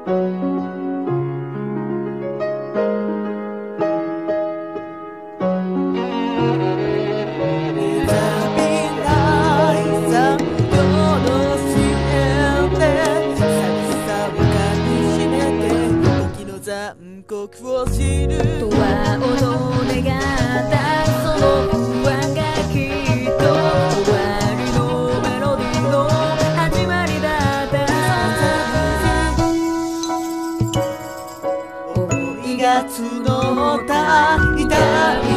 ドアを願ったその不安がきっと終わりのメロディーの始まりだった。思いが募った痛い